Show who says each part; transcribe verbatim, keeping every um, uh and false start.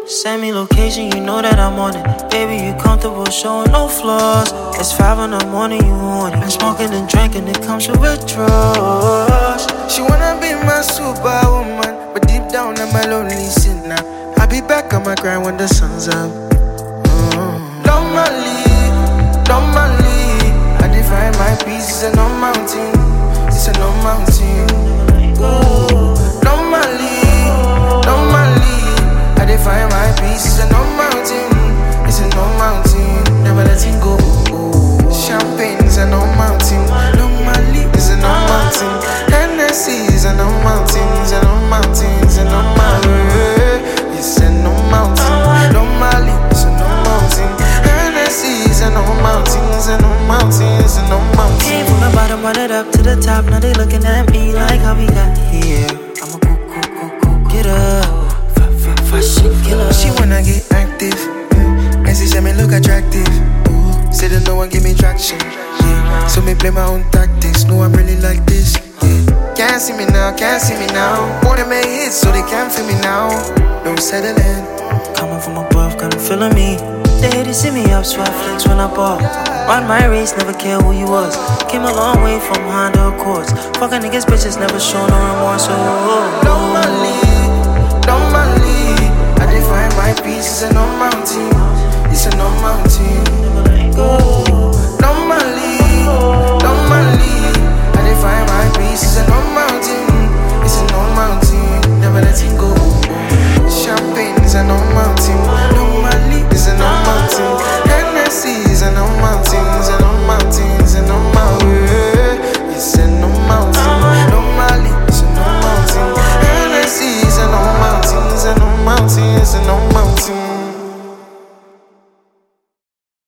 Speaker 1: Send me location, you know that I'm on it. Baby, you comfortable showing no flaws. It's five in the morning, you want it. Been smoking and drinking, it comes with withdrawals.
Speaker 2: She wanna be my superwoman, but deep down I'm a lonely sinner. I'll be back on my grind when the sun's up. Mm. Normally, normally, I define my peace, it's a no mountain. It's a no mountain. Ooh. Normally, normally, I define my peace, it's a no mountain. It's a no mountain, never letting go. Ooh. Champagne is a no mountain. Normally, it's a no mountain. Hennessy is a no mountain, it's a no mountain, it's a no mountain. It's a no mountain. Normally, it's a no mountain. Hennessy is a no mountain, it's a no mountain, it's a no mountain.
Speaker 1: Came from the bottom, run it up to the top. Now they looking at me like how we got here. I'm a cool, cool, cool, cool getter, fashion killer.
Speaker 2: She wanna get active, mm. And she said me look attractive. Ooh. Say that no one give me traction, yeah. So me play my own tactics. No, I'm really like this, yeah. Can't see me now, can't see me now. Wanna make hits so they can't feel me now. No settling.
Speaker 1: Coming from above, got them feeling me. They hate to see me up, so I flex when I ball. Run my race, never care who you was. Came a long way from Honda Accords. Fucking niggas, bitches, never show no remorse. Oh, oh, oh.
Speaker 2: Normally,